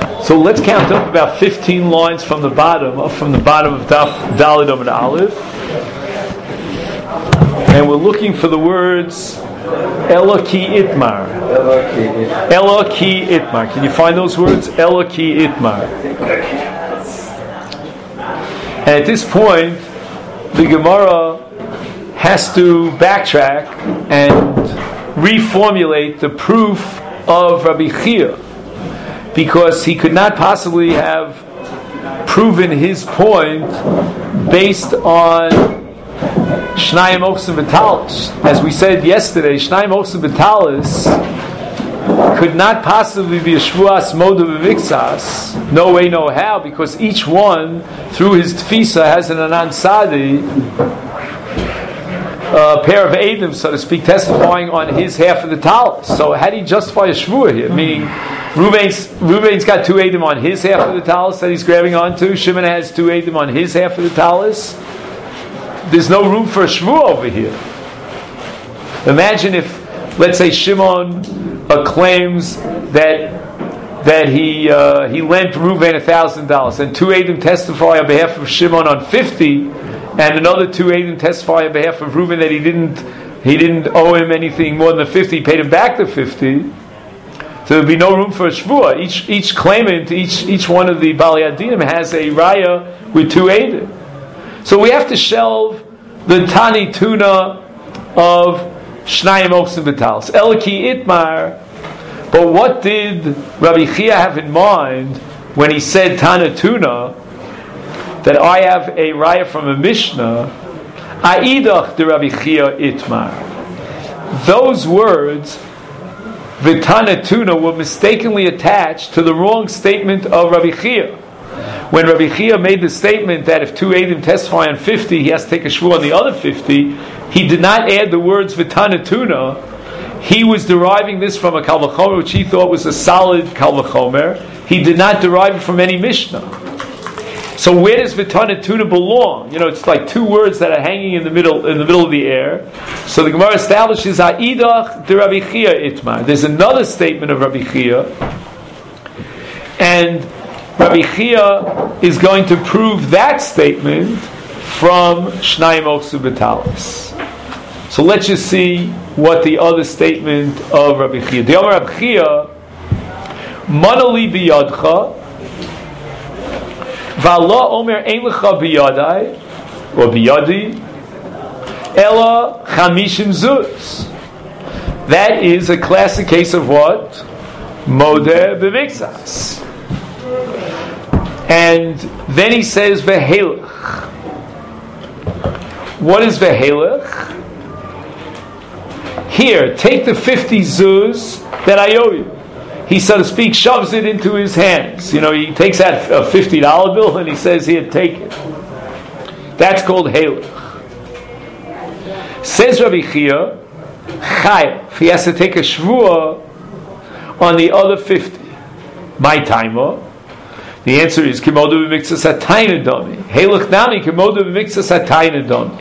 So let's count up about 15 lines from the bottom of Daf Daled Amud Aleph, and we're looking for the words Eloki Itmar. Eloki Itmar. Can you find those words? Eloki Itmar. And at this point, the Gemara has to backtrack and reformulate the proof of Rabbi Chia, because he could not possibly have proven his point based on Shnayim Ochsim V'Talis. As we said yesterday, Shnayim Ochsim V'Talis could not possibly be a Shvuas Moda V'Miktsas, no way, no how, because each one, through his Tfisa, has an Anan Sadi, a pair of Eidim, so to speak, testifying on his half of the Talis. So how do you justify a Shvuah here? Meaning, Reuven's got two Eidim on his half of the Talis that he's grabbing onto. Shimon has two Eidim on his half of the Talis. There's no room for a Shvuah over here. Imagine if, let's say, Shimon claims that he lent Reuven $1,000, and two Eidim testify on behalf of Shimon on 50, and another two Eidim testify on behalf of Reuven that he didn't owe him anything more than the 50, he paid him back the 50. So there'd be no room for a shvuah. Each claimant, each one of the Bali Adinim has a raya with two eidim. So we have to shelve the Tani Tuna of Shnayim Ochsim V'Talis. Eloki Itmar. But what did Rabbi Chia have in mind when he said Tana Tuna, that I have a raya from a Mishnah? Aidach de Rabbi Chia Itmar. Those words, V'Tana Tuna, were mistakenly attached to the wrong statement of Rabbi Chia. When Rabbi Chia made the statement that if two Eidim testify on 50, he has to take a shvuah on the other 50, he did not add the words V'Tana Tuna. He was deriving this from a Kal V'chomer, which he thought was a solid Kal V'chomer. He did not derive it from any Mishnah. So where does V'Tana Tuna belong? It's like two words that are hanging in the middle of the air. So the Gemara establishes Aidach de Rabbi Chia Itmar. There's another statement of Rabbi Chia, and Rabbi Chia is going to prove that statement from Shnayim Ochsim V'Talis. So let's just see what the other statement of Rabbi Chia. The Amar Rabbi Chia, Manali biyadcha, V'Allah Omer ein lecha biyadai, or biyadi, Ela chamishim zuz. That is a classic case of what? Modeh b'miktsas. And then he says v'helech. What is v'helech? Here, take the 50 zuz that I owe you. He, so to speak, shoves it into his hands. He takes out a $50 bill and he says, here, take it. That's called helech. Says Rabbi Chia, chayav. He has to take a shvuah on the other 50. My timer. The answer is kimodu b'miktsas hatayna dami. Helech nami kimodu b'miktsas hatayna dami.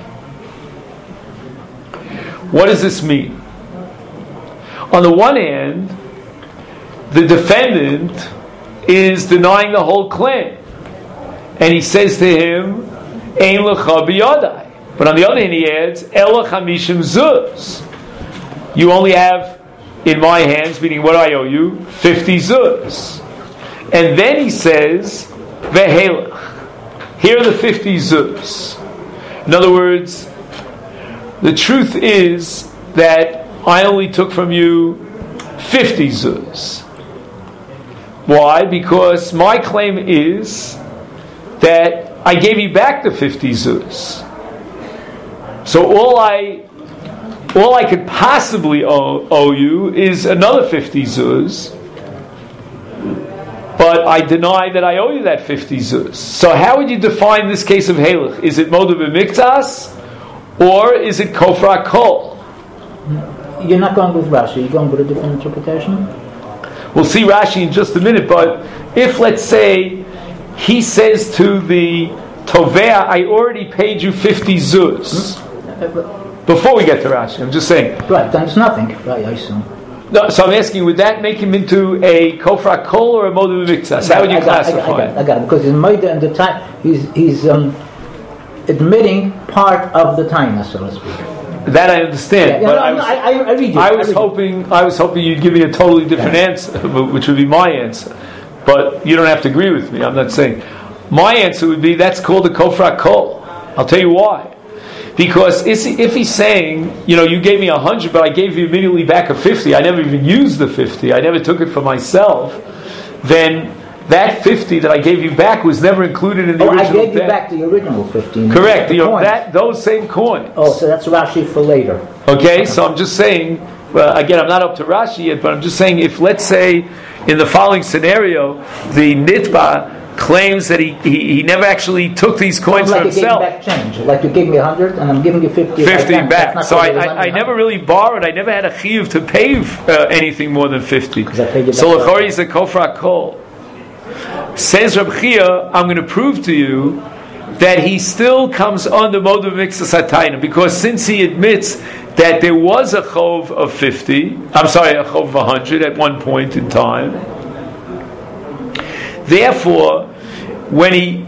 What does this mean? On the one hand, the defendant is denying the whole claim, and he says to him, "Ein lecha biyadai." But on the other hand, he adds, "Ela chamishim zuz." You only have in my hands, meaning what I owe you, 50 zuz. And then he says, "Vehelech." Here are the 50 zuz. In other words, the truth is that I only took from you 50 zuz. Why? Because my claim is that I gave you back the 50 zuz. So all I could possibly owe you is another 50 zuz. But I deny that I owe you that 50 zuz. So how would you define this case of helech? Is it modeh b'miktsas, or is it kofra kol? You're not going with Rashi. You're going with a different interpretation? We'll see Rashi in just a minute, but if, let's say, he says to the Tovea, I already paid you 50 zuz. Before we get to Rashi, I'm just saying. Right, then it's nothing. Right, I assume. 50. No, so I'm asking, would that make him into a kofra kol or a moed b'miktsas? How would you classify it? I got it. Because in moed and the time, he's admitting part of the time, so to speak. That I understand, but I read you. I was hoping you'd give me a totally different answer, which would be my answer. But you don't have to agree with me. I'm not saying. My answer would be that's called a kofra kol. I'll tell you why. Because if he's saying, you gave me 100, but I gave you immediately back a 50. I never even used the 50. I never took it for myself. Then that 50 that I gave you back was never included in the original I gave you debt. back the original 50. Correct. Those same coins. Oh, so that's Rashi for later. Okay, so I'm just saying, again, I'm not up to Rashi yet, but I'm just saying if, let's say, in the following scenario, the Nitba claims that he never actually took these coins for himself. Like you gave me back change. Like you gave me 100 and I'm giving you 50. 50 back. So I never really borrowed. I never had a chiyuv to pay anything more than 50. So l'chori is a kofra kol. Says Reb Chia, I'm going to prove to you that he still comes under moed b'miktsas hatayna, because since he admits that there was a chov of 50, a chov of 100 at one point in time. Therefore, when he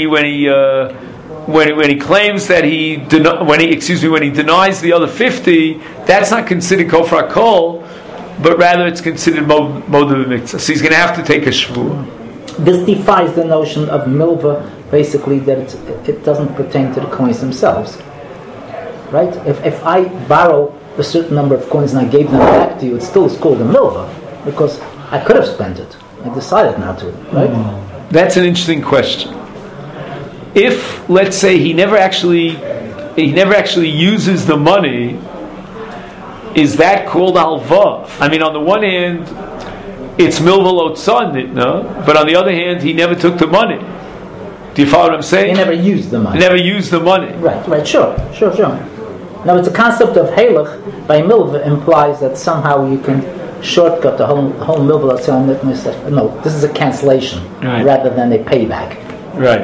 claims that when he denies the other 50, that's not considered kofra kol, but rather it's considered moed b'miktsas. So he's going to have to take a shvuah. This defies the notion of milva, basically that it doesn't pertain to the coins themselves, right? If I borrow a certain number of coins and I gave them back to you, it still is called a milva because I could have spent it. I decided not to, right? That's an interesting question. If, let's say, he never actually uses the money, is that called halva? I mean, on the one hand, it's milva lo tzon nitna, but on the other hand, he never took the money. Do you follow what I'm saying? He never used the money. He never used the money. Right, sure. Now, it's a concept of halach by milva implies that somehow you can shortcut the whole milva lo tzon nitna. No, this is a cancellation rather than a payback. Right.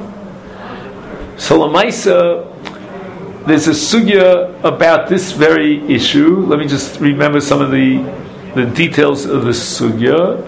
So Lamaisa, there's a sugya about this very issue. Let me just remember some of the details of the sugya.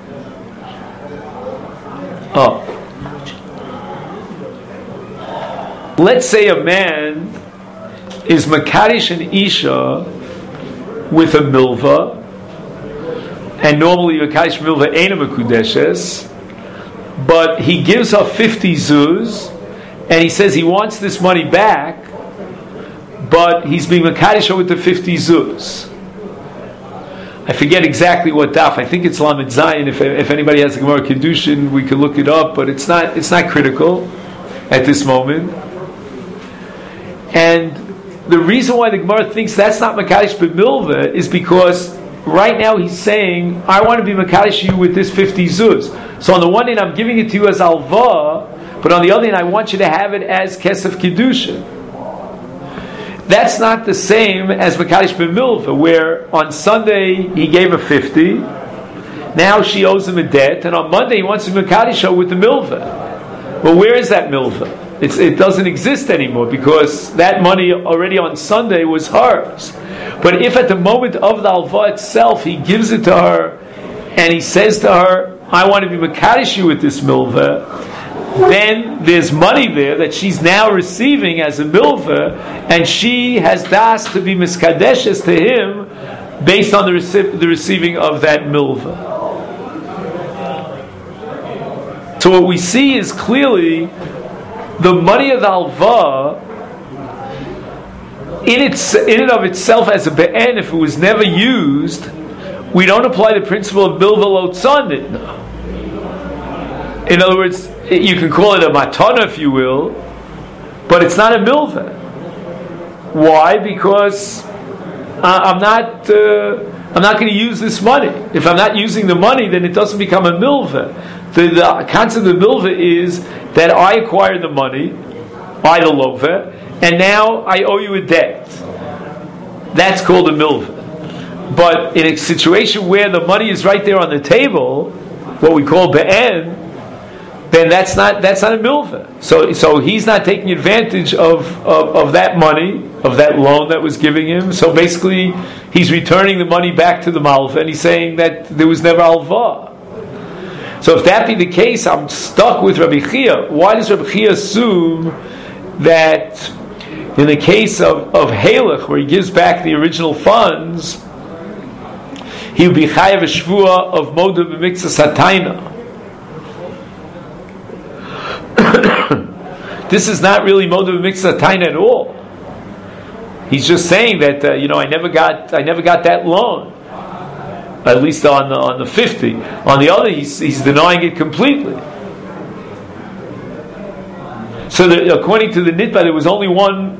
Let's say a man is makarish an isha with a milva, and normally makarish milva ain't a mekudeshes, but he gives her 50 zuz, and he says he wants this money back, but he's being makarish with the 50 zuz. I forget exactly what daf. I think it's Lamed Zayin. If anybody has the Gemara Kedushin, we can look it up. But it's not critical at this moment. And the reason why the Gemara thinks that's not Makadish b'milva is because right now he's saying, I want to be Makadish you with this 50 zuz. So on the one hand, I'm giving it to you as alva, but on the other hand, I want you to have it as kesef kedushin. That's not the same as Makadish b'milva, where on Sunday he gave her 50, now she owes him a debt, and on Monday he wants to Makadish her with the milva. Well, where is that milva? It doesn't exist anymore because that money already on Sunday was hers. But if at the moment of the alva itself he gives it to her and he says to her, I want to be Makadish you with this milva, then there's money there that she's now receiving as a milva, and she has das to be miskadeshes to him based on the receiving of that milva. So what we see is clearly the money of the alva in and of itself as a be'en, if it was never used, we don't apply the principle of milva lo tzon. In other words, you can call it a matana if you will, but it's not a milva. Why? Because I'm not going to use this money. If I'm not using the money, then it doesn't become a milva. The concept of milva is that I acquired the money by the lova, and now I owe you a debt. That's called a milva. But in a situation where the money is right there on the table, what we call be'en, then that's not a milva. So he's not taking advantage of that money, of that loan that was giving him. So basically, he's returning the money back to the malva, and he's saying that there was never alva. So if that be the case, I'm stuck with Rabbi Chia. Why does Rabbi Chia assume that in the case of Halach, where he gives back the original funds, he would be chayav a shvua of moda b'miktzas hatayna? This is not really moda b'miktzas hatayna at all. He's just saying that I never got that loan. At least on the 50. On the other, he's denying it completely. So according to the Nitba, there was only one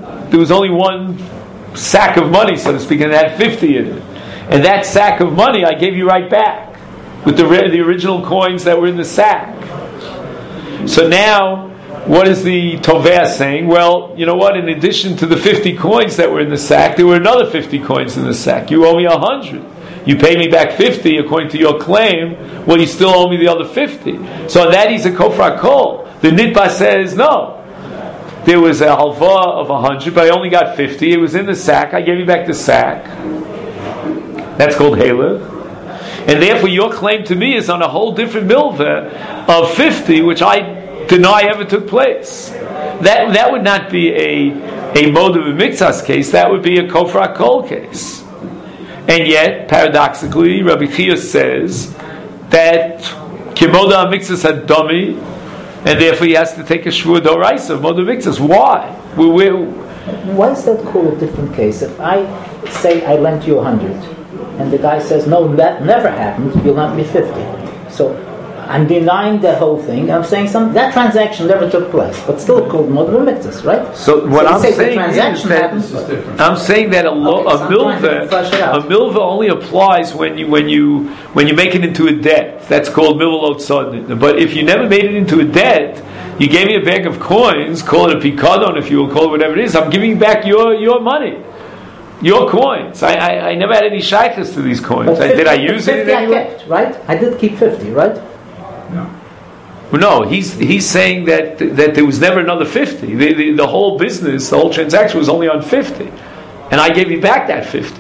sack of money, so to speak, and it had 50 in it. And that sack of money I gave you right back with the original coins that were in the sack. So now, what is the Toveh saying? Well, you know what? In addition to the 50 coins that were in the sack, there were another 50 coins in the sack. You owe me 100. You pay me back 50 according to your claim. Well, you still owe me the other 50. So on that, he's a kofra kol. The Nitba says, no. There was a halva of 100, but I only got 50. It was in the sack. I gave you back the sack. That's called halach. And therefore, your claim to me is on a whole different milveh of 50, which I deny ever took place. That would not be a modav b'miktzas case. That would be a kofra kol case. And yet, paradoxically, Rabbi Chia says that kimoda mixas had dummy, and therefore he has to take a shvur doraisa of moda mixas. Why? Why is that called a different case? If I say I lent you 100, and the guy says, no, that never happened, you'll lend me 50. So I'm denying the whole thing. I'm saying that transaction never took place, but still called moda mixas, right? So what I'm saying is that I'm saying that a milva only applies when you make it into a debt. That's called milvalot sodin. But if you never made it into a debt, you gave me a bag of coins, call it a pikadon if you will, call it whatever it is. I'm giving back your money, your coins. I never had any shaykhs to these coins. 50, did I use it in any way? I kept, right? I did keep 50, right? No, he's saying that there was never another 50. The whole business, the whole transaction was only on 50. And I gave you back that 50.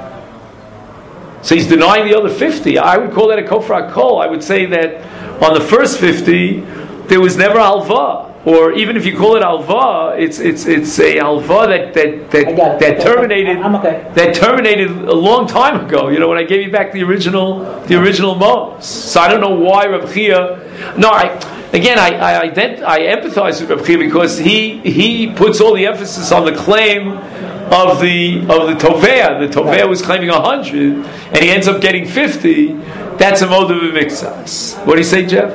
So he's denying the other 50. I would call that a kofra kol. I would say that on the first 50, there was never alva. Or even if you call it alva, it's a alva that terminated that terminated a long time ago. When I gave you back the original mos. So I don't know why Rav Chia. No, I empathize with Rav Chia because he puts all the emphasis on the claim of the Tovea. The Tovea was claiming 100, and he ends up getting 50. That's a modav b'miktzas. What do you say, Jeff?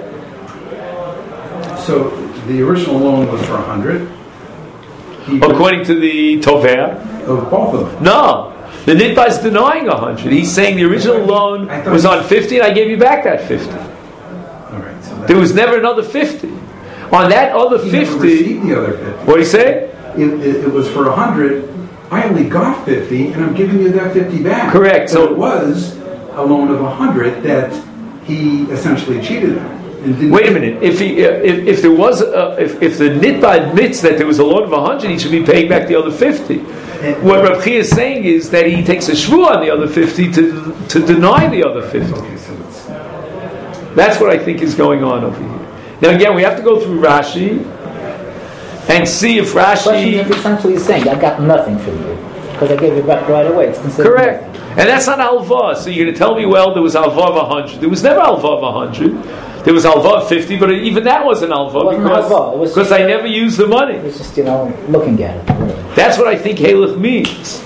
So the original loan was for 100. According to the Tovea? Of both of them. No. The Nitba is denying 100. He's saying the original loan was on 50 and I gave you back that 50. All right, so there was never another 50. On that other 50... never received the other 50. What do you say? It was for 100. I only got 50 and I'm giving you that 50 back. Correct. So it was a loan of 100 that he essentially cheated him. Wait a minute. If the Nitba admits that there was a loan of 100, he should be paying back the other 50. What Rav Chia is saying is that he takes a shvur on the other 50 to deny the other 50. That's what I think is going on over here. Now again, we have to go through Rashi and see if Rashi... If essentially saying, I got nothing from you because I gave you back right away. It's considered correct. Nothing. And that's not alva. So you're going to tell me, well, there was alva of 100. There was never alva of 100. There was alva of 50, but even that wasn't alva because I never used the money. It was just, looking at it. Really. That's what I think halach means.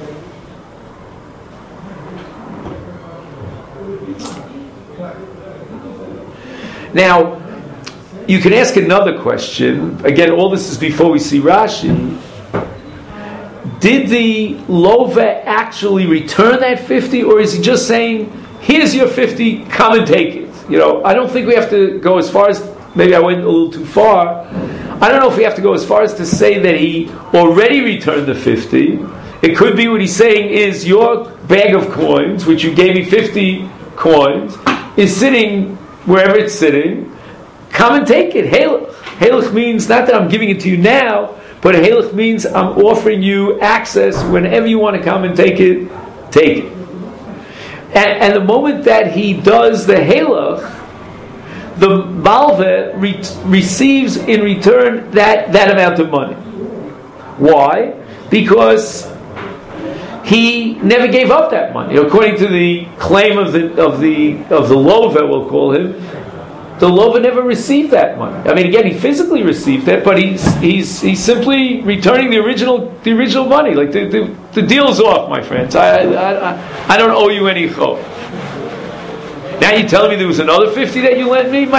Now, you can ask another question. Again, all this is before we see Rashi. Did the Lova actually return that 50, or is he just saying, here's your 50, come and take it? I don't think we have to go as far as, maybe I went a little too far. I don't know if we have to go as far as to say that he already returned the 50. It could be what he's saying is your bag of coins, which you gave me 50 coins, is sitting wherever it's sitting, come and take it. Halach. Halach means not that I'm giving it to you now, but halach means I'm offering you access whenever you want to come and take it, take it. And the moment that he does the halach, the malveh receives in return that amount of money. Why? Because he never gave up that money. According to the claim of the lova, we'll call him, the lova never received that money. I mean, again, he physically received it, but he's simply returning the original money. Like the deal's off, my friends. I don't owe you any chov. Now you're telling me there was another 50 that you lent me?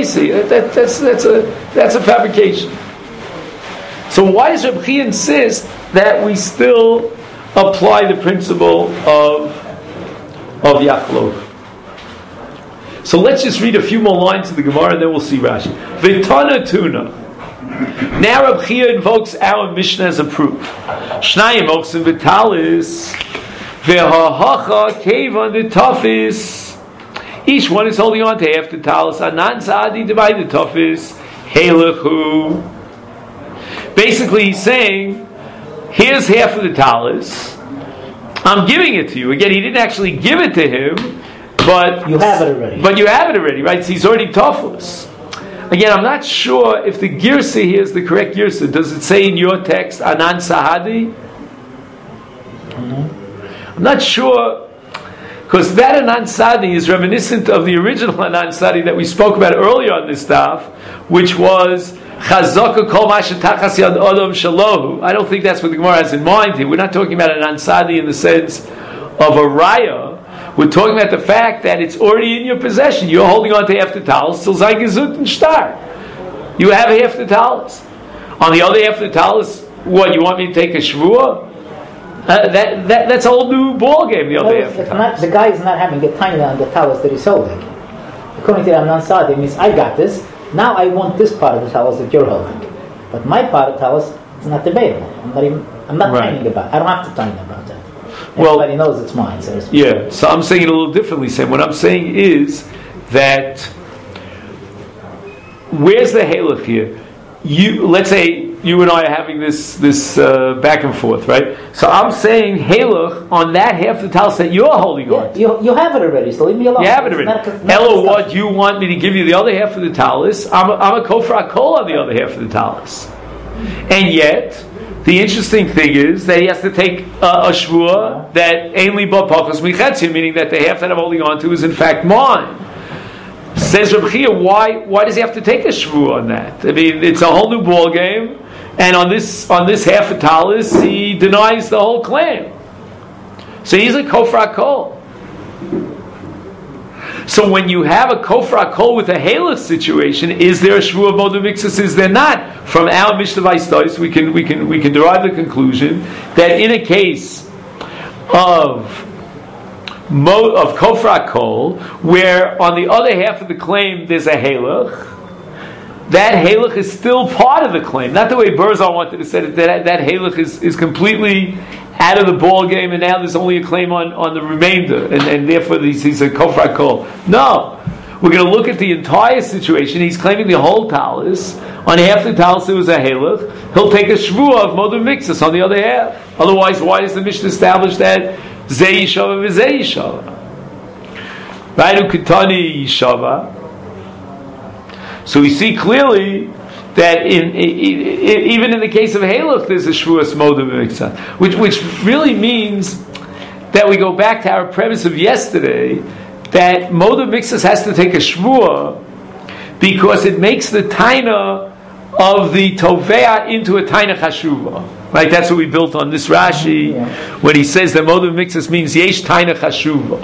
That's a fabrication. So why does Reb Chia insist that we still apply the principle of Yachlov? So let's just read a few more lines of the Gemara and then we'll see Rashi. V'tana tuna. Now Reb Chia invokes our Mishnah as a proof. Shnayim oksim v'talis v'hahacha kevan v'tafis. Each one is holding on to half the talis. Anan sa'adi divide the tafis. Helechu. Basically, he's saying, here's half of the talis. I'm giving it to you. Again, he didn't actually give it to him, but you have it already. But you have it already, right? So he's already tafus. Again, I'm not sure if the girsa here is the correct girsa. Does it say in your text Anan Sahadi? I'm not sure. Because that Anan Sadi is reminiscent of the original Anan Sadi that we spoke about earlier on this stuff, which was Chazaka Kol Mashatachas Yad Odom Shalohu. I don't think that's what the Gemara has in mind here. We're not talking about Anan Sadi in the sense of a raya. We're talking about the fact that it's already in your possession. You're holding on to half the talis till Zaygezut and Shtar. You have half the talis. On the other half of the talis, what, you want me to take a shvuah? That's a whole new ball game. The other half. The guy is not having a tiny on the talis that he's holding. According to the Anan Sadi, it means I got this. Now I want this part of the talis that you're holding. But my part of the talis is not debatable. I'm not tiny about it. I don't have to tiny about that. Everybody knows it's mine. So yeah. So I'm saying it a little differently, Sam. What I'm saying is that where's the halach here? Let's say you and I are having this back and forth, right? So I'm saying halach on that half of the talis that you're holding on to. You have it already, so leave me alone. You have it already. Ella, what you want me to give you the other half of the talis? I'm a kofra kol on the other half of the talis, and yet the interesting thing is that he has to take a shvuah that ainli ba pachos michetzin, meaning that the half that I'm holding on to is in fact mine. Says Reb Chia, why does he have to take a shvuah on that? I mean, it's a whole new ball game, and on this half a talis, he denies the whole claim. So he's a kofra kol. So when you have a kofra kol with a halach situation, is there a shvuah moed mixus? Is there not? From our Mishnah Vaystois, we can derive the conclusion that in a case of kofra kol, where on the other half of the claim there's a halach, that halach is still part of the claim. Not the way Berzal wanted to say it, that halach is completely out of the ball game, and now there's only a claim on the remainder, and therefore he's a kofra kol. No. We're going to look at the entire situation. He's claiming the whole talis. On half the talis there was a halach. He'll take a shvuah of moed mixus on the other half. Otherwise, why does the Mishnah establish that Zeh Yishava v'Zeh Yishava? Right? Uketani Yishava. So we see clearly that even in the case of halach, there's a shvuas moed mixus, which really means that we go back to our premise of yesterday, that moed mixus has to take a shvuah because it makes the taina of the tovea into a taina chashuva. Right? That's what we built on this Rashi when he says that moed mixus means yesh taina chashuva.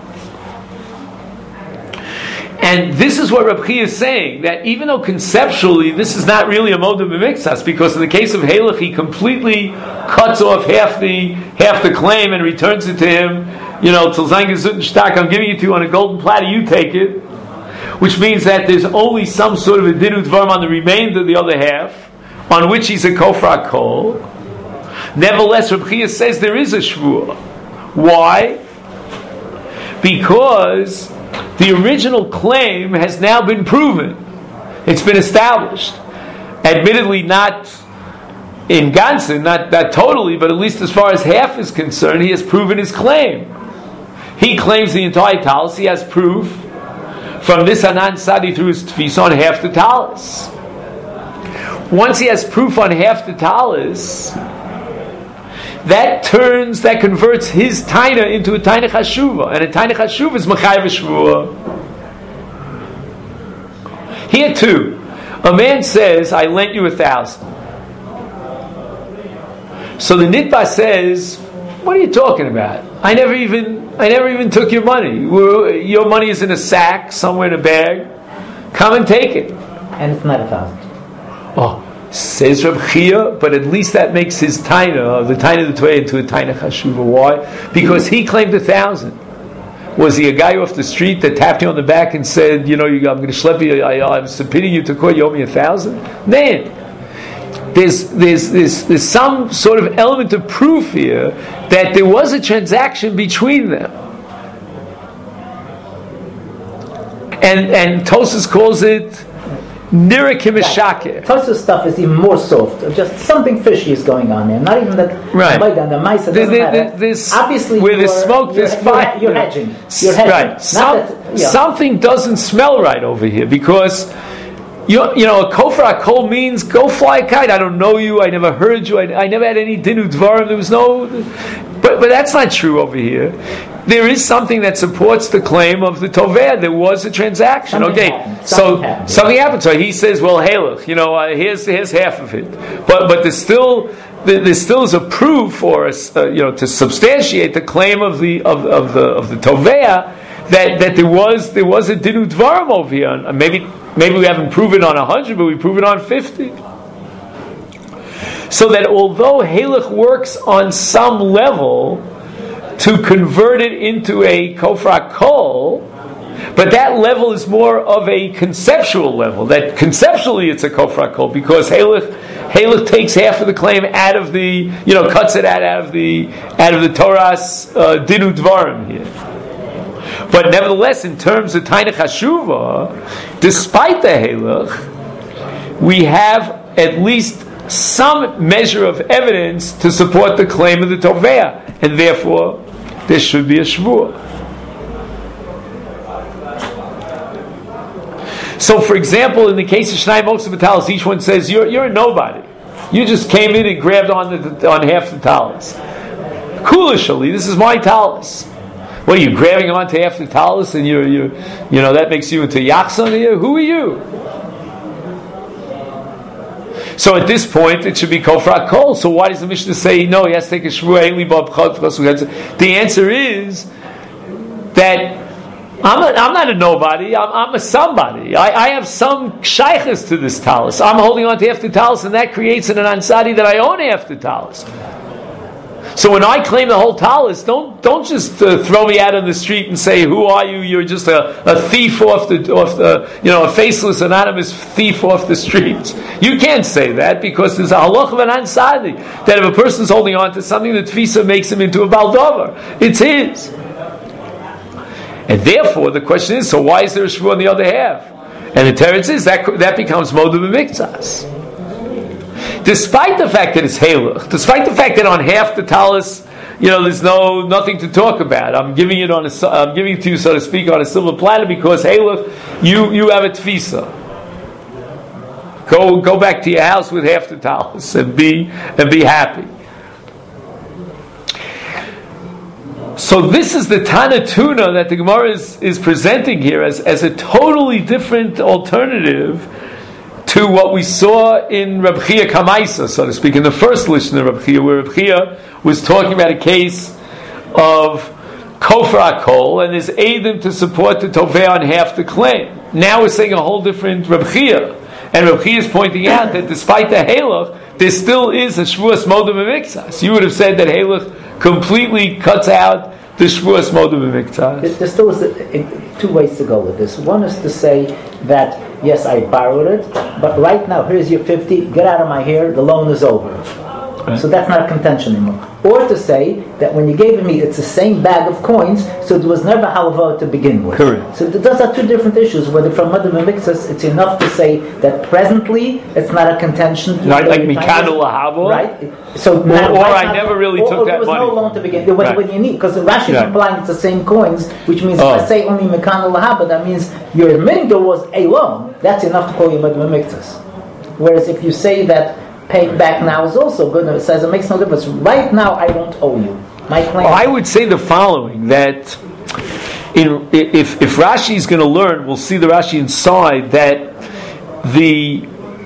And this is what Reb Chia is saying, that even though conceptually this is not really a moed mixus, because in the case of halach he completely cuts off half the claim and returns it to him. Till Zaygezut and Shtak, I'm giving it to you on a golden platter, you take it. Which means that there's only some sort of a dinut varm on the remainder of the other half, on which he's a kofra kol. Nevertheless, Reb Chia says there is a shvuah. Why? Because the original claim has now been proven. It's been established. Admittedly, not in Gansen, not totally, but at least as far as half is concerned, he has proven his claim. He claims the entire talus. He has proof from this Hanan Sadi through his tefisa on half the talus. Once he has proof on half the talus, that converts his taina into a taina chashuva, and a taina chashuva is machayev shvua. Here too, a man says, "I lent you 1,000." So the nitba says, "What are you talking about? I never even took your money. Your money is in a sack somewhere in a bag. Come and take it." And it's not 1,000. Oh, says Reb Chia, but at least that makes his taina, the taina of the Torah, into a taina chashuva. Why? Because he claimed 1,000. Was he a guy off the street that tapped you on the back and said, "I'm going to schlep you. I'm subpoenaing you to court. You owe me 1,000"? Man, there's some sort of element of proof here that there was a transaction between them, and Tosas calls it Nira Kimishake. Tosas stuff is even more soft. Just something fishy is going on there. Not even that. Right. The mice doesn't matter. Obviously, where there's smoke, there's fire. You're hedging. You're hedging. Right. Something doesn't smell right over here because a kofar akol means go fly a kite. I don't know you. I never heard you. I never had any dinu dvarim. There was no. But that's not true over here. There is something that supports the claim of the Toveh. There was a transaction. Something happened. So he says, "Well, hey, look, here's half of it." But there still is a proof, or to substantiate the claim of the Toveh that there was a dinu dvarim over here. And maybe we haven't proven on 100, but we prove it on 50. So that although Halach works on some level to convert it into a kofar kol, but that level is more of a conceptual level. That conceptually it's a kofar kol because Halach takes half of the claim out of the, cuts it out of the Torah's dinu dvarim here. But nevertheless, in terms of taina chashuva, despite the Halach, we have at least some measure of evidence to support the claim of the Toveh, and therefore there should be a shvuah. So, for example, in the case of Shnai Mokseh B'Talis, each one says, "You're a nobody. You just came in and grabbed on half the talis. Kulishali, this is my talis. What are you grabbing onto half the talis, and that makes you into yachsan here? Who are you?" So at this point, it should be kofar kol. So why does the Mishnah say no? He has to take a shvuah. The answer is that I'm not a nobody. I'm a somebody. I have some shaykhs to this talis. I'm holding on to half the talis, and that creates an ansari that I own half the talis. So when I claim the whole talis, don't just throw me out on the street and say, "Who are you? You're just a thief off the a faceless anonymous thief off the streets." You can't say that because there's a halach of an ansadi that if a person's holding on to something, the tefisa makes him into a baldover. It's his, and therefore the question is: so why is there a shvuah on the other half? And the teretz is that becomes moed b'miktzas. Despite the fact that it's halach, despite the fact that on half the talis, there's nothing to talk about. I'm giving it to you, so to speak, on a silver platter because halach, you have a tefisa. Go back to your house with half the talis and be happy. So this is the Tanatuna that the Gemara is presenting here as a totally different alternative to what we saw in Reb Chia Kamaisa, so to speak, in the first listen of Reb Chia, where Reb Chia was talking about a case of kofar akol, and there's eidim to support the Toveh on half the claim. Now we're saying a whole different Reb Chia, and Reb Chia is pointing out that despite the halach, there still is a shvuas modem b'miktzas. You would have said that halach completely cuts out the shvuas modem b'miktzas. There still is two ways to go with this. One is to say that yes, I borrowed it, but right now here's your 50. Get out of my hair. The loan is over. So that's not a contention anymore. Or to say that when you gave me, it's the same bag of coins, so there was never halva to begin with. Correct. So those are two different issues. Whether from Madhav and Mixus, it's enough to say that presently it's not a contention. Right, like Mikano Lahava. Right. So or I never really took that there was money. no loan to begin with. What you need, because Rashi is implying it's the same coins, which means if I say only Mikano Lahava, that means you're admitting there was a loan. That's enough to call you Madhav and Mixus. Whereas if you say that paying back now is also good, it says it makes no difference. Right now, I don't owe you. My claim. I would say the following: that if Rashi is going to learn, we'll see the Rashi inside that the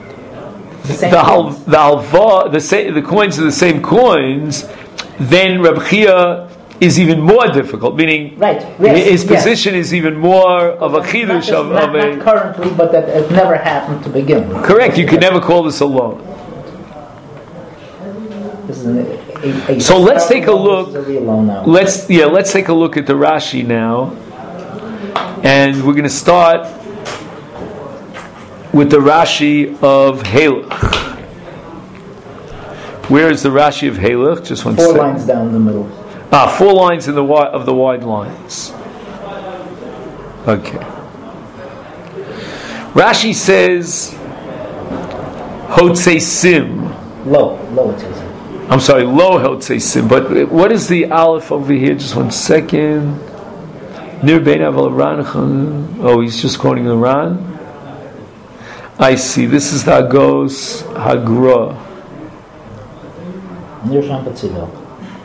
coins are the same coins. Then Reb Chia is even more difficult, meaning his position is even more of a chidush of a. Not currently, but that it never happened to begin with. Correct. You could never call this a loan. So let's take a look. Let's take a look at the Rashi now, and we're going to start with the Rashi of Halach. Where is the Rashi of Halach? Just one second. 4 lines down the middle. 4 lines in the of the wide lines. Okay. Rashi says Hotzei Sim. Low it says. I'm sorry, low Hotzei Sim. But what is the aleph over here? Just one second. Nir Bein Aval Ran. Oh, he's just quoting the Ran. I see. This is the Agos Hagra. Nir Shampatzilo.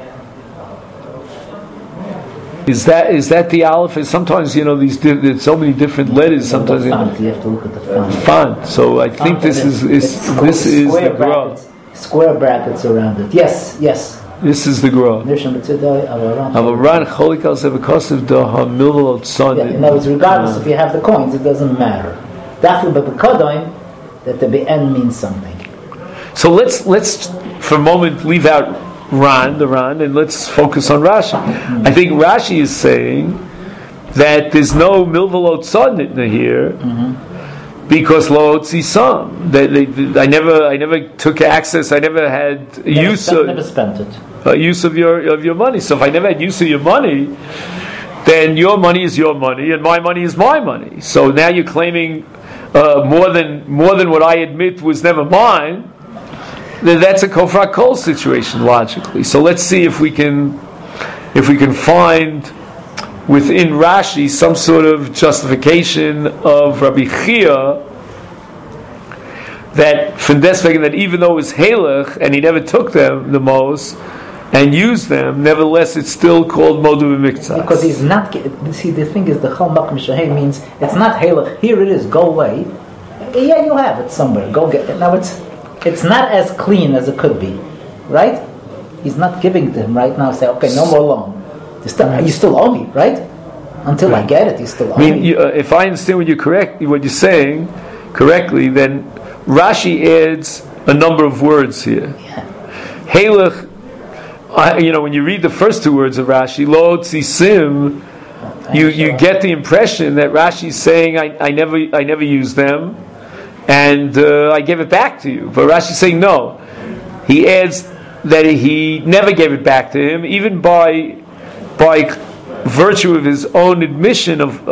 Is that the aleph? Sometimes there's so many different letters. Sometimes you have to look at the font. So I think this is the gra. Square brackets around it. Yes. This is the gra. In other words, regardless if you have the coins, it doesn't matter. That the BN means something. So let's for a moment leave out the Ran, and let's focus on Rashi. Mm-hmm. I think Rashi is saying that there's no milvalot sonitna here because lo tzisam. I never took access. I never had never spent it. Use of your money. So if I never had use of your money, then your money is your money, and my money is my money. So now you're claiming more than what I admit was never mine. That's a kofra kol situation logically. So let's see if we can find within Rashi some sort of justification of Rabbi Chia that from deswegen that even though it was halach and he never took them the most and used them, nevertheless it's still called modu b'miktzas. Because he's not. See, the thing is, the chol makom shahei means it's not halach. Here it is. Go away. Yeah, you have it somewhere. Go get it. Now it's not as clean as it could be, right? He's not giving to him right now. Say, okay, no more loan. You still owe me, right? Until I get it, you still owe me. If I understand what you're saying correctly, then Rashi adds a number of words here. Yeah. Halach, when you read the first 2 words of Rashi, lo tzisim, you get the impression that Rashi is saying, I never used them. And I gave it back to you. But Rashi is saying no. He adds that he never gave it back to him, even by virtue of his own admission of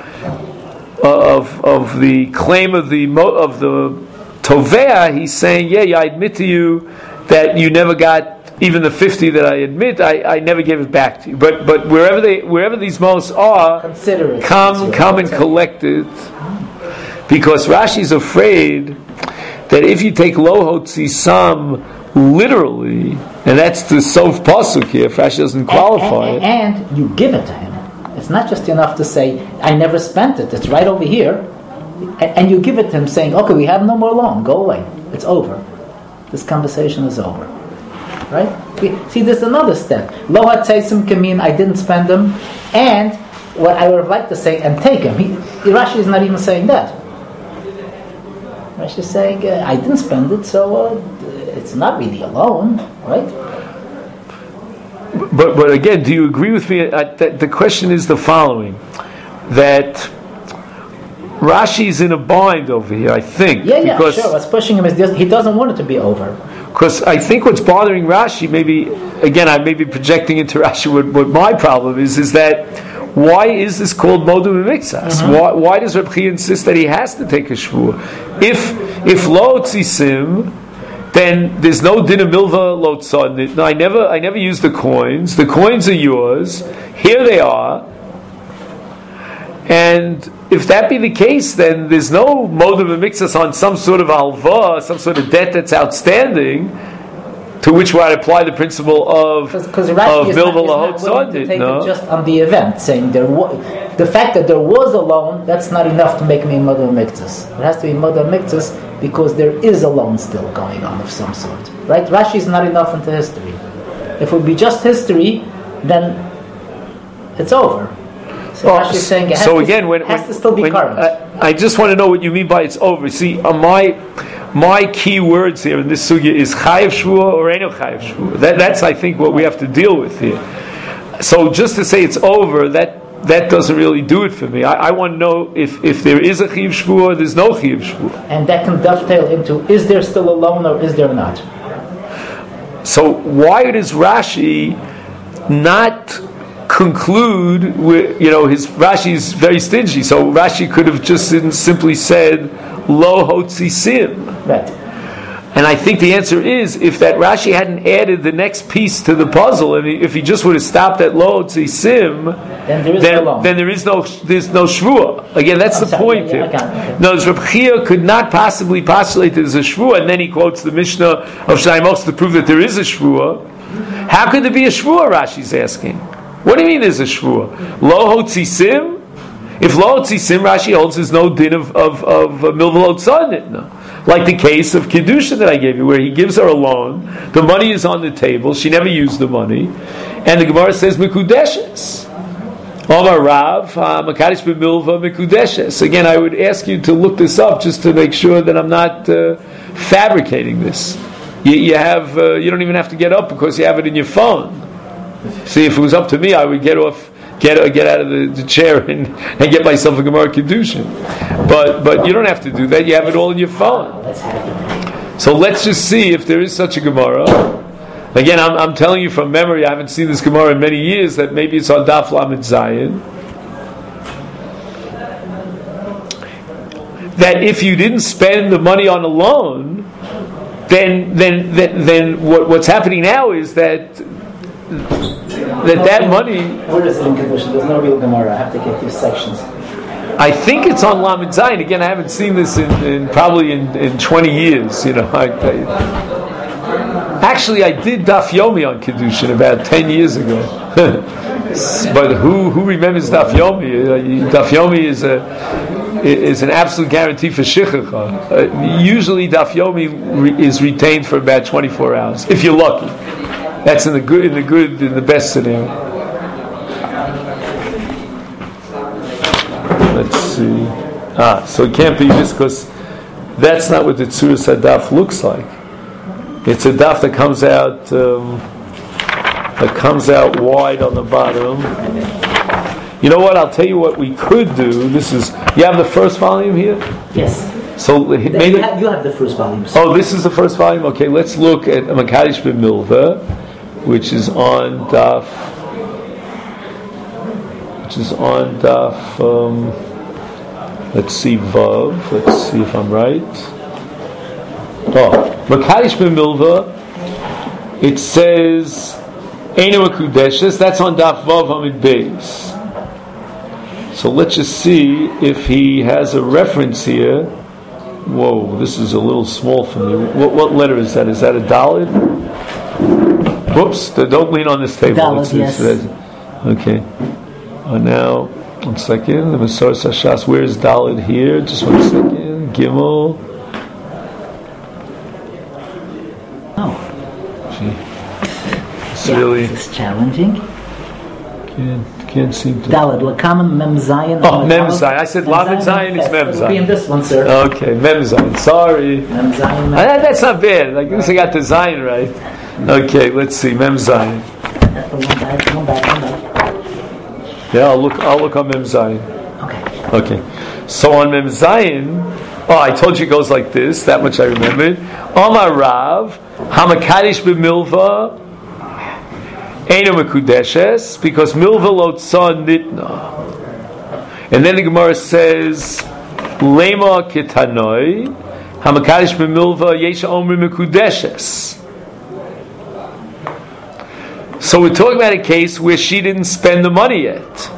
the claim of the tovea. He's saying, I admit to you that you never got even the 50 that I admit. I never gave it back to you. But wherever these most are, come and collect it. Because Rashi is afraid that if you take lo hotzisam literally, and that's the sof pasuk here, if Rashi doesn't qualify it, and you give it to him. It's not just enough to say I never spent it. It's right over here, and you give it to him, saying, "Okay, we have no more loan. Go away. It's over. This conversation is over." Right? See, there's another step. Lo hatzeisim can mean I didn't spend them, and what I would like to say, and take him. Rashi is not even saying that. Rashi is saying, I didn't spend it, so it's not really a loan, right? But again, do you agree with me? The question is the following: that Rashi's in a bind over here, I think. Yeah, sure. What's pushing him is he doesn't want it to be over. Because I think what's bothering Rashi, maybe, again, I may be projecting into Rashi what my problem is that why is this called Modum Mixas? Why does Reb Chia insist that he has to take a shvur? If lo tzisim, then there's no din of milva lo tzadnit. No, I never use the coins. The coins are yours. Here they are. And if that be the case, then there's no modum mixas on some sort of alva, some sort of debt that's outstanding, to which would apply the principle of milva lahot tzadnit. No, just on the event, saying the fact that there was a loan, that's not enough to make me modum mixas. It has to be modum mixas because there is a loan still going on of some sort, right? Rashi is not enough into history. If it would be just history, then it's over. So Rashi is saying it has to still be current. I just want to know what you mean by it's over. See, my key words here in this sugya is chayev shvua or eno chayev shvua. That's I think what we have to deal with here. So just to say it's over, that doesn't really do it for me. I want to know if there is a chayev shvua or there's no chayev shvua. And that can dovetail into, is there still a loan or is there not? So why does Rashi not conclude with, his Rashi is very stingy, so Rashi could have just simply said lo hotzi sim. Right. And I think the answer is, if that Rashi hadn't added the next piece to the puzzle, and if he just would have stopped at lo hotzi sim, then there's no shvua. Again, that's the point here. No, Reb Chia could not possibly postulate that there's a shvua, and then he quotes the Mishnah of Shnaimos to prove that there is a shvua. How could there be a shvua? Rashi's asking. What do you mean there's a shvua? Lo hotzi sim? If lo hotzi sim, Rashi holds there's no din of milva lo tzadnit. No. Like the case of Kedusha that I gave you, where he gives her a loan, the money is on the table, she never used the money, and the Gemara says Mekudeshes. Omar Rav, Makadish b'milva Mekudeshes. Again, I would ask you to look this up just to make sure that I'm not fabricating this. You don't even have to get up because you have it in your phone. See, if it was up to me, I would get out of the chair and get myself a Gemara Kedushin. But you don't have to do that. You have it all in your phone. So let's just see if there is such a Gemara. Again, I'm telling you from memory, I haven't seen this Gemara in many years, that maybe it's on Daf Lamed Zayin. That if you didn't spend the money on a loan, then what's happening now is that money. Where is it in Kedusha? There's no real Gemara. I have to get these sections. I think it's on Lamed Zayin. Again, I haven't seen this in probably in 20 years. Actually, I did Daf Yomi on Kedushin about 10 years ago. But who remembers Daf Yomi? Daf Yomi is an absolute guarantee for Shichacha. Usually, Daf Yomi is retained for about 24 hours, if you're lucky. That's in the best scenario. Let's see. So it can't be just because that's not what the Tzuras HaDaf looks like. It's a daf that comes out wide on the bottom. You know what? I'll tell you what we could do. You have the first volume here? Yes. So you have the first volume. Oh, this is the first volume? Okay, let's look at Makadish b'milva, which is on daf. Let's see, Vav. Let's see if I'm right. Oh, Makadish b'milva. It says Eino Akudeshes. That's on daf Vav Amid Beis. So let's just see if he has a reference here. Whoa, this is a little small for me. What letter is that? Is that a Dalet? Whoops! Don't lean on this table. Dalet, yes. Okay. Now, 1 second. The Masoras Hashas. Where is Dalet here? Just 1 second. Gimel. Oh. Gee. It's really. It's challenging. Can't seem to. Dalet, Lakam Mem Zayin. Oh, Mem Zayin. I said Lamed Zayin is Mem Zayin. It'll be in this one, sir. Okay, Mem Zayin. Sorry. Mem Zayin. That's not bad. I guess I got the Zayin right. Okay, let's see. Mem Zayin. One back. Yeah, I'll look on Mem Zayin. Okay. Okay. So on Mem Zayin, I told you it goes like this. That much I remembered. Amar Rav Hamakadish b'milva Eino Mekudeshes, because milva lo tzon nitna. And then the Gemara says Lema Kitanoi Hamakadish b'milva Yesha Omri Mekudeshes. So we're talking about a case where she didn't spend the money yet.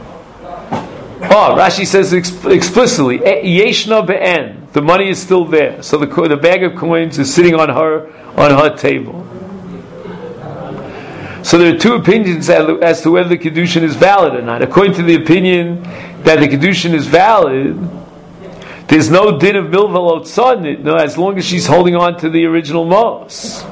Rashi says explicitly, Yeshna be'en, the money is still there. So the bag of coins is sitting on her table. So there are two opinions as to whether the Kedushin is valid or not. According to the opinion that the Kedushin is valid, there's no din of milva lo tzon, as long as she's holding on to the original mos.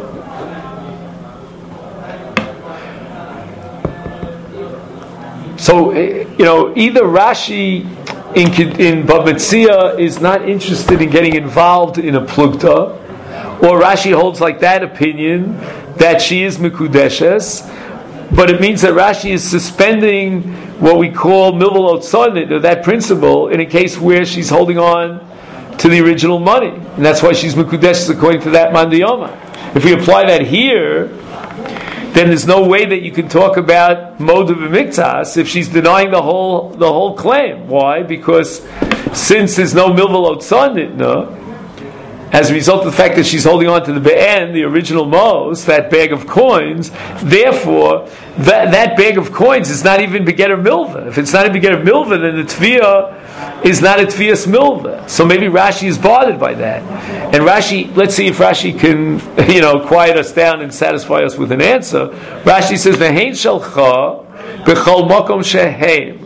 So, either Rashi in Bava Metzia is not interested in getting involved in a plugta, or Rashi holds like that opinion that she is Mekudeshes, but it means that Rashi is suspending what we call milva lo tzon, or that principle, in a case where she's holding on to the original money. And that's why she's Mekudeshes according to that Mandiyoma. If we apply that here, then there's no way that you can talk about Moda v'Miktas if she's denying the whole claim. Why? Because since there's no milva lo tzon nitna, as a result of the fact that she's holding on to the be'en, the original mos, that bag of coins, therefore that bag of coins is not even begetter milva. If it's not a begetter milva, then the tviyah is not a tviyas milva. So maybe Rashi is bothered by that. And Rashi, let's see if Rashi can, quiet us down and satisfy us with an answer. Rashi says, "V'hein shalcha b'chol makom sheheim."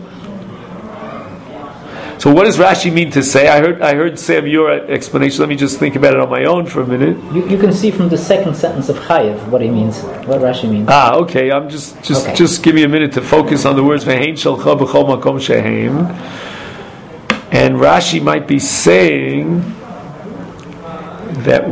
So what does Rashi mean to say? I heard Sam your explanation. Let me just think about it on my own for a minute. You can see from the second sentence of Chayev what he means, what Rashi means. Okay. I'm just give me a minute to focus on the words "V'hein shalcha b'chol makom sheheim." And Rashi might be saying that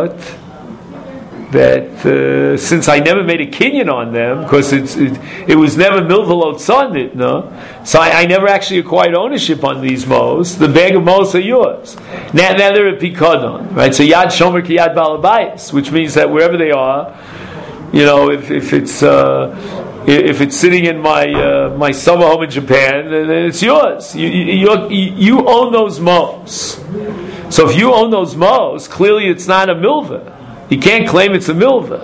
since I never made a kinyan on them, because it was never milva lo tzon nitna, so I never actually acquired ownership on these mos. The bag of mos are yours. Now they're a pikadon, right? So yad shomer ki yad balabayis, which means that wherever they are, if it's sitting in my summer home in Japan, then it's yours. You own those mos. So if you own those mos, clearly it's not a milva. You can't claim it's a milva.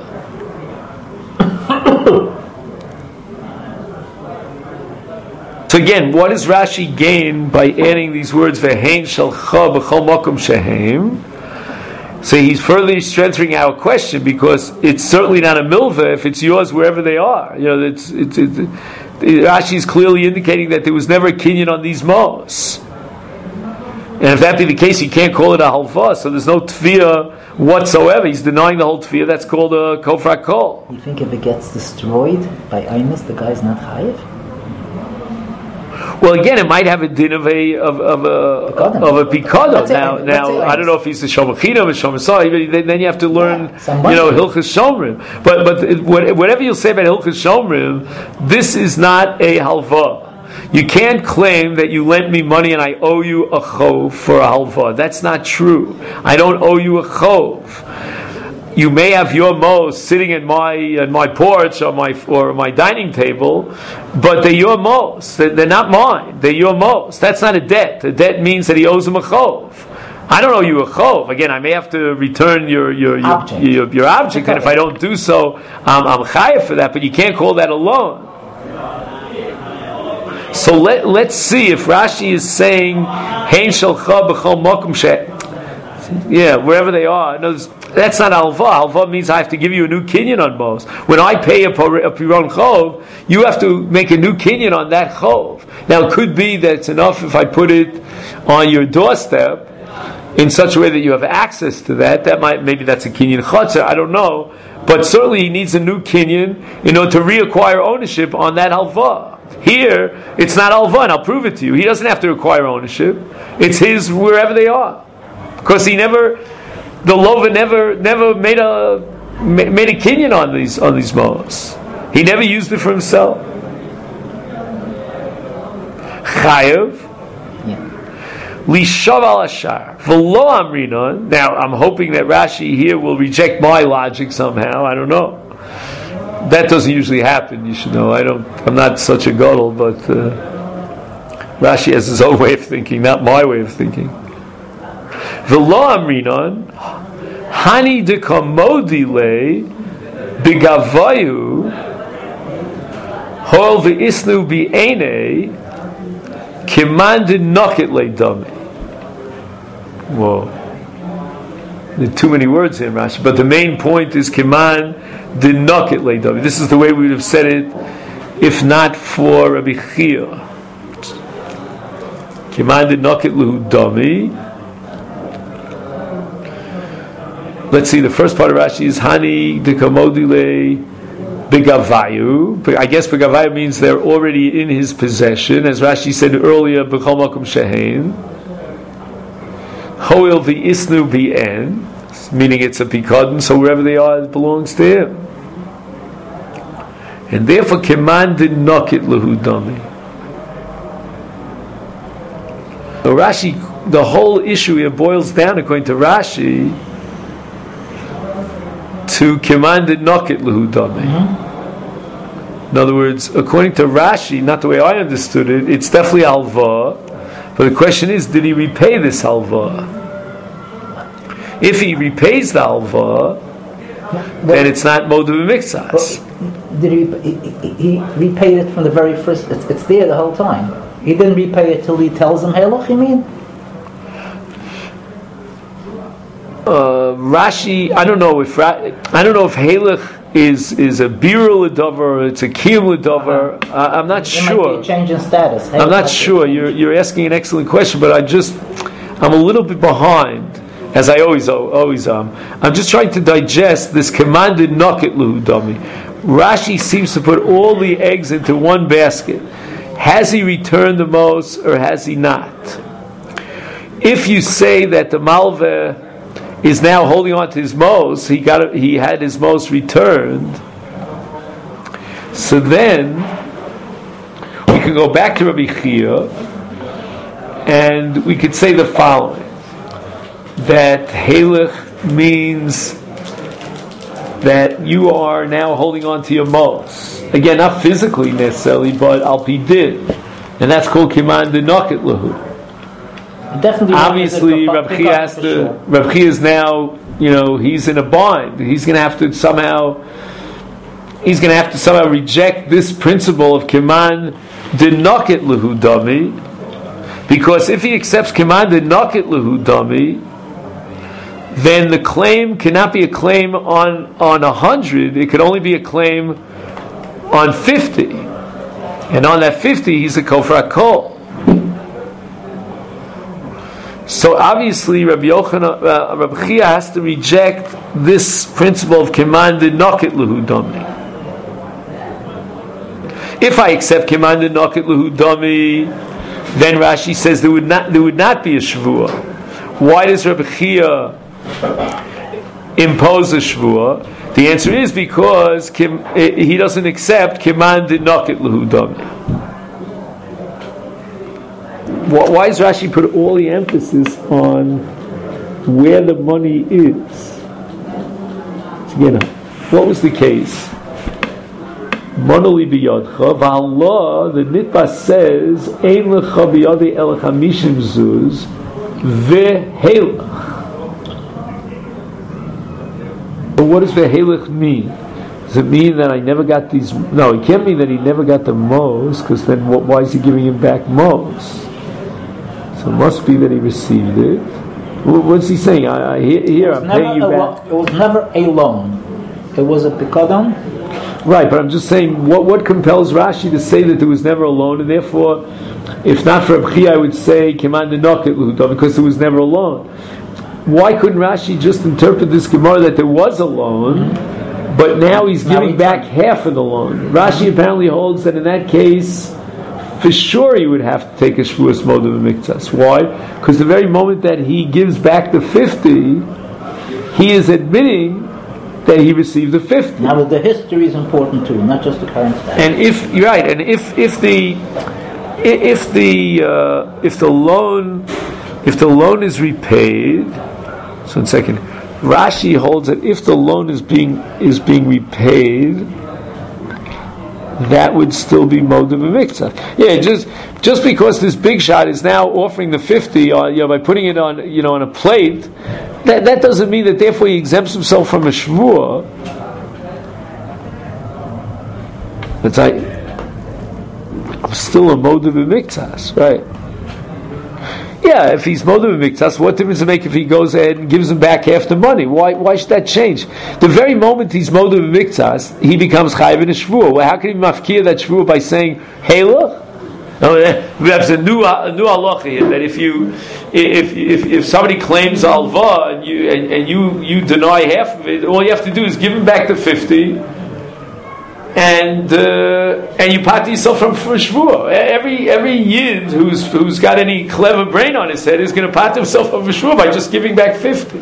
So again, what does Rashi gain by adding these words "V'hein shalcha b'chol makom sheheim"? So he's further strengthening our question, because it's certainly not a milva if it's yours wherever they are. Rashi is clearly indicating that there was never a kinyan on these mos. And if that be the case, you can't call it a halva. So there's no tviyah whatsoever. He's denying the whole tviyah. That's called a kofra kol. You think if it gets destroyed by Einis, the guy's not chayiv? Well, again, it might have a din of a pikadon. Now, I don't know if he's a shomachina or shomasai. Then you have to learn, hilchas shomrim. But whatever you'll say about hilchas shomrim, this is not a halva. You can't claim that you lent me money and I owe you a chov for a halva. That's not true. I don't owe you a chov. You may have your mos sitting in my porch or my dining table, but they're your mos. They're not mine. They're your mos. That's not a debt. A debt means that he owes him a chov. I don't owe you a chov. Again, I may have to return your object, and if I don't do so, I'm chayav for that. But you can't call that a loan. So let's see if Rashi is saying hein shalcha b'chol makom wherever they are. No, that's not alva. Alva means I have to give you a new kinyan on mos. When I pay a piron chov, you have to make a new kinyan on that chov. Now it could be that it's enough if I put it on your doorstep in such a way that you have access to that. Maybe that's a kinyan chotzer. I don't know, but certainly he needs a new kinyan in order to reacquire ownership on that halva. Here, it's not alva, and I'll prove it to you. He doesn't have to acquire ownership. It's his wherever they are. Because the Lova never made a kinyan on these mos. He never used it for himself. Chayev. Yeah. Lishav al ashar. V'lo amrinon. Now, I'm hoping that Rashi here will reject my logic somehow. I don't know. That doesn't usually happen, you should know. I'm not such a gadol, but Rashi has his own way of thinking, not my way of thinking. V'lo amrinon, hani dekamodi le, b'gavayu, hol v'isnu bi'enei, kiman dinokit le dami. Whoa. There are too many words here in Rashi, but the main point is kiman dinokit le dami. This is the way we would have said it if not for Rabbi Chia. Kiman dinokit lehu dami. Let's see, the first part of Rashi is hani dekamodi le Begavayu. I guess Begavayu means they're already in his possession, as Rashi said earlier. B'chol makom shehein. Hoil v'isnu b'en, meaning it's a pikadon, so wherever they are, it belongs to him. And therefore, keman dinokit lehu dami. So Rashi, the whole issue here boils down, according to Rashi, to keman dinokit lehu dami. In other words, according to Rashi, not the way I understood it, it's definitely halva. But the question is, did he repay this halva? If he repays the halva, then it's not modu b'miktsas. Did he repaid it from the very first? It's there the whole time. He didn't repay it till he tells him Heloch. You mean? Rashi, I don't know if Halach is a birul ledavar or it's a kiyum ledavar. I'm not sure. Might be a change in status. I'm not sure. You're asking an excellent question, but I'm a little bit behind, as I always am. I'm just trying to digest this commanded nokit lehu dami. Rashi seems to put all the eggs into one basket. Has he returned the most or has he not? If you say that the malveh is now holding on to his most, he had his most returned, so then we can go back to Rabbi Chia and we could say the following, that Halach means that you are now holding on to your most, again not physically necessarily, but al pi din, and that's called kiman dinokit lehu. Definitely. Obviously, Rabbi Chia is now, he's in a bind. He's going to have to somehow reject this principle of Kiman Dinokit Lehu Dami, because if he accepts Kiman Dinokit Lehu Dami, then the claim cannot be a claim on 100. It could only be a claim on 50, and on that 50, he's a kofar kol. So obviously, Rabbi Chia has to reject this principle of Kiman Dinokit Lehu Dami. If I accept Kiman Dinokit Lehu Dami, then Rashi says there would not be a shvuah. Why does Rabbi Chia impose a shvuah? The answer is because he doesn't accept Kiman Dinokit Lehu Dami. Why does Rashi put all the emphasis on where the money is? What was the case? Monoli biyadcha, v'Allah, the Nitbas says, ein lecha biyadi el chamishim zuz vehelach. But what does vehelach mean? Does it mean that I never got these? No, it can't mean that he never got the most, because then why is he giving him back most? So it must be that he received it. What's he saying? I'm paying you back. It was never a loan. It was a pikadon. Right, but I'm just saying, what compels Rashi to say that there was never a loan, and therefore, if not for Rabbi Chia, I would say Kiman Dinokit Lehu Dami, because there was never a loan. Why couldn't Rashi just interpret this Gemara that there was a loan, but now he's giving back half of the loan? Rashi apparently holds that in that case, for sure he would have to take a shvuas moed b'miktsas. Why? Because the very moment that he gives back the 50, he is admitting that he received the 50. Now the history is important too, not just the current status. And if you're right, and if the if the loan is repaid, so in second, Rashi holds that if the loan is being repaid, that would still be modav v'miktzah. Yeah, just because this big shot is now offering the 50, by putting it on on a plate, that doesn't mean that therefore he exempts himself from a shvuah. It's like I'm still a modav v'miktzah, right? Yeah, if he's modav v'miktzah, what difference does it make if he goes ahead and gives him back half the money? Why should that change? The very moment he's modav v'miktzah, he becomes chayiv in a shvuah. Well, how can he mafkir that shvuah by saying halach? No, that's a new halacha here. That if somebody claims alva and you deny half of it, all you have to do is give him back the 50. And you pati yourself from shvuah. Every yid who's got any clever brain on his head is going to pati himself from shvuah by just giving back 50.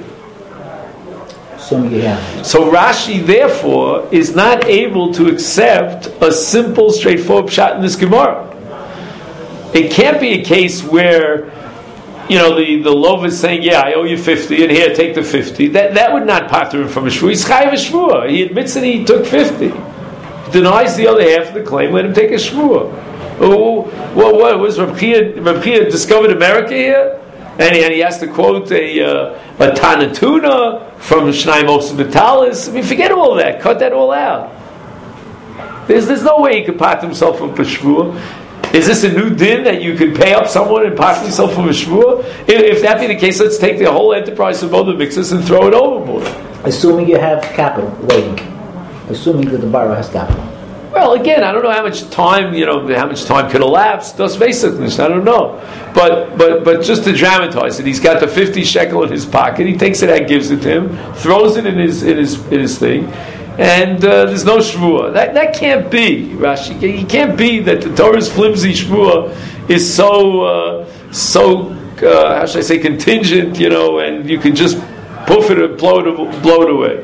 So Rashi therefore is not able to accept a simple, straightforward pshat in this Gemara. It can't be a case where the lov is saying, yeah, I owe you 50, and here, take the 50. That would not pati him from a shvuah. He's chayiv a shvuah. He admits that he took 50. Denies the other half of the claim, let him take a shvuah. What was Reb Chia discovered America here? And he has to quote a Tanatuna from Shnai Moshe Metalis. I mean, forget all that. Cut that all out. There's no way he could pat himself from a shvuah. Is this a new din that you could pay up someone and pat yourself from a shvuah? If that be the case, let's take the whole enterprise of both the mixes and throw it overboard. Assuming you have capital waiting. Assuming that the borrower has capital. Well, again, I don't know how much time could elapse. Das Vesitnish, I don't know. But just to dramatize it, he's got the 50 shekel in his pocket. He takes it and gives it to him, throws it in his thing, and there's no shvuah. That can't be, Rashi. It can't be that the Torah's flimsy shvuah is so how should I say, contingent, and you can just poof it and blow it away.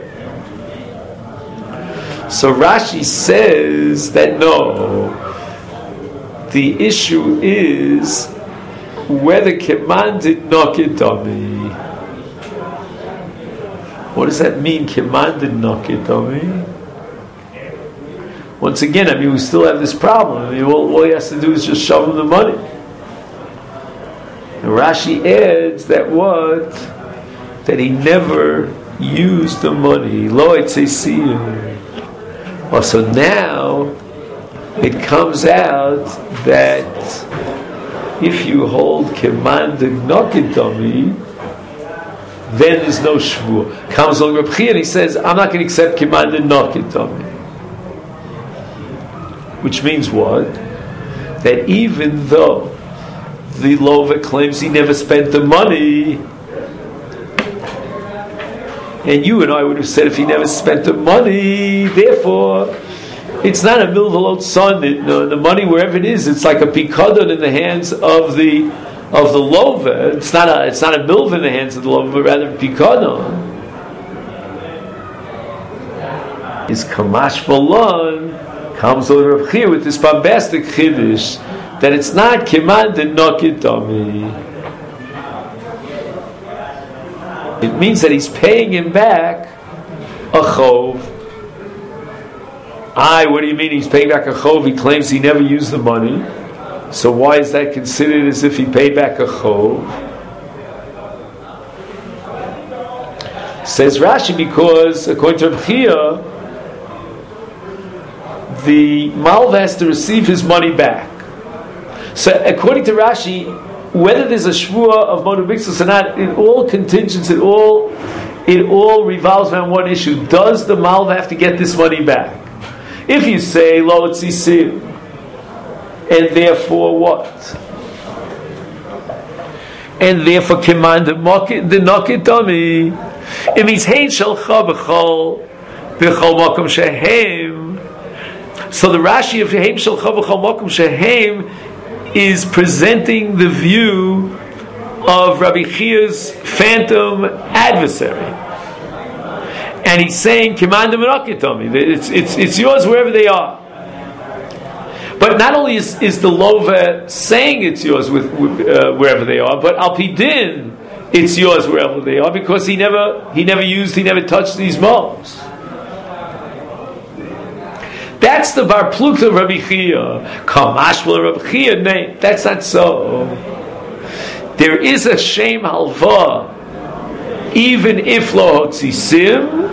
So Rashi says that no, the issue is whether commanded nokidami. What does that mean, commanded nokidami? Once again, we still have this problem. All he has to do is just shove him the money. And Rashi adds that that he never used the money. Lo etzesiyah. So now it comes out that if you hold commanded nokidami, then there's no shvuah. Comes on Reb Chia and he says, I'm not going to accept commanded nokidami. Which means what? That even though the lover claims he never spent the money, and you and I would have said if he never spent the money, therefore it's not a milvalot son. The money, wherever it is, it's like a pikadon in the hands of the lover. It's not a milv in the hands of the lover, but rather a pikadon. Is kamash balon comes over Reb Chia with this bombastic chiddush that it's not commanded nokidami. It means that he's paying him back a chov. What do you mean he's paying back a chov? He claims he never used the money. So why is that considered as if he paid back a chov? Says Rashi, because according to Reb Chia, the malva has to receive his money back. So according to Rashi, whether there's a shvuah of moed b'miktzos or not, it all contingents, it all revolves around one issue. Does the malva have to get this money back? If you say lo tzisir, and therefore what? And therefore command the nokit dami. It means hein shalcha b'chol makom shehem. So the Rashi of hein shalcha b'chol makom shehem is presenting the view of Rabbi Chia's phantom adversary, and he's saying, "Command them it's yours wherever they are." But not only is the lova saying it's yours wherever they are, but al pidin it's yours wherever they are, because he never touched these moles. That's the bar plukta of Rabbi Chia. Kamashmal Rabbi Chia, nay, that's not so. There is a shame halva, even if lo hotzisim,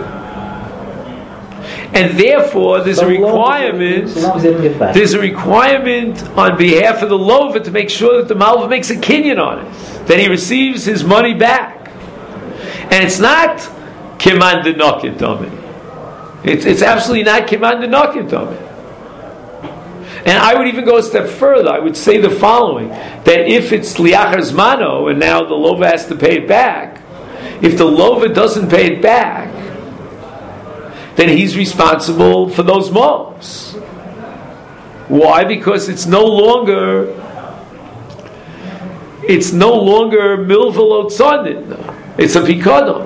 and therefore there's a requirement. There's a requirement on behalf of the lover to make sure that the malva makes a kinyan on it, that he receives his money back, and it's not kiman denokit domin. It's absolutely not kiman denokit domin. And I would even go a step further. I would say the following: that if it's liachar zmano and now the lover has to pay it back, if the lover doesn't pay it back, then he's responsible for those moles. Why? Because it's no longer milvelo tzadin. It's a pikadon.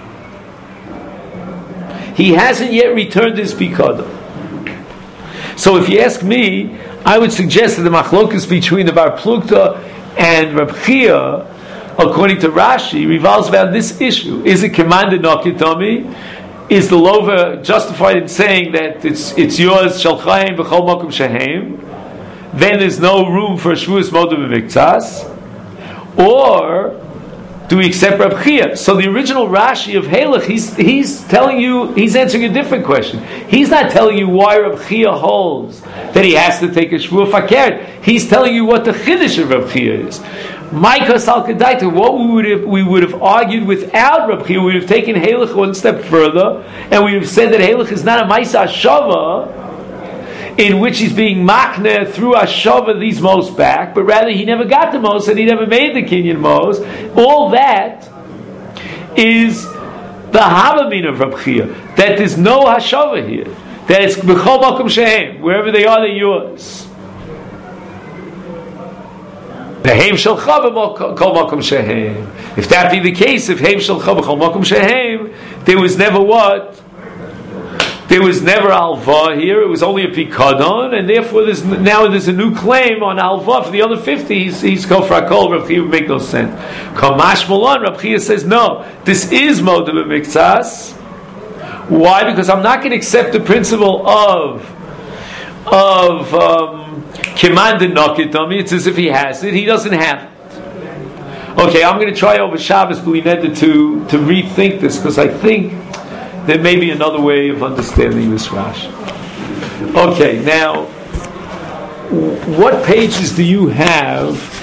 He hasn't yet returned his pikadon. So if you ask me, I would suggest that the machlokus between the bar plukta and Reb Chia, according to Rashi, revolves around this issue: is it commanded nokitomi? Is the lover justified in saying that it's yours shalchaim b'chol makom shehem? Then there's no room for a shvuas modeh b'miktzas, or do we accept Reb Chia? So the original Rashi of Halach, he's telling you, he's answering a different question. He's not telling you why Reb Chia holds that he has to take a shvuah fakir. He's telling you what the chiddush of Reb Chia is. Maikas al Kedaita, what we would have argued without Reb Chia, we would have taken Halach one step further, and we would have said that Halach is not a Maisa Shava, in which he's being makne through Ashava these mos back, but rather he never got the mos and he never made the kinyan mos. All that is the havamin of Reb Chia, that there's no Hashava here, that it's b'chol makom shehem, wherever they are, they're yours. The heim shalcha b'kol makom shehem. If that be the case, if heim shalcha b'kol makom shehem, there was never what? There was never alva here. It was only a pikadon, and therefore there's a new claim on alva for the other 50. He's called frakol. Reb Chia would make no sense. Kamash Molan. Reb Chia says no. This is modeh b'miktzas. Why? Because I'm not going to accept the principle of kiman denokitomi. It's as if he has it. He doesn't have it. Okay, I'm going to try over Shabbos B'lineda to rethink this, because I think there may be another way of understanding this Rashi. Okay, now, what pages do you have